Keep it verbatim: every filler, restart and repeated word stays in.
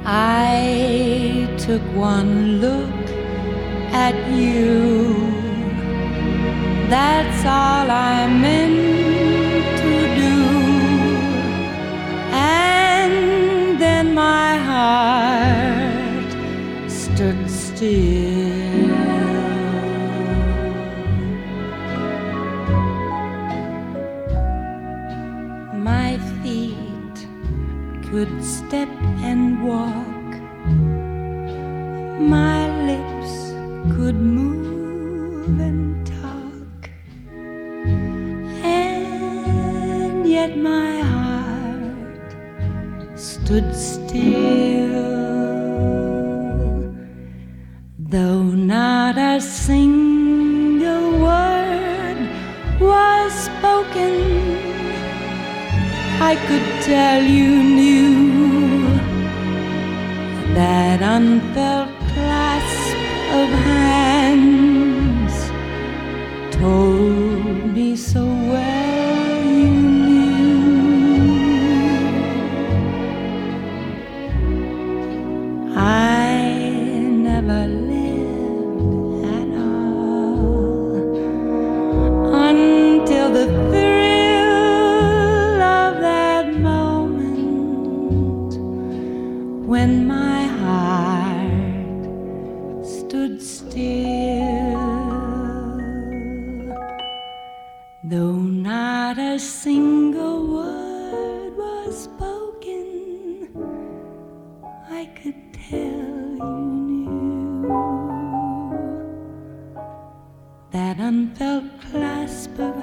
I took one look at you. That's all I meant to do. And then my heart stood still. My feet could step and walk, my lips could move and talk, and yet my heart stood still. Though not a single word was spoken, I could tell you knew that unfelt clasp of hands told me so well you knew. I never lived at all until the thrill of that moment when my heart stood still. Though not a single word was spoken, I could tell you knew that unfelt clasp of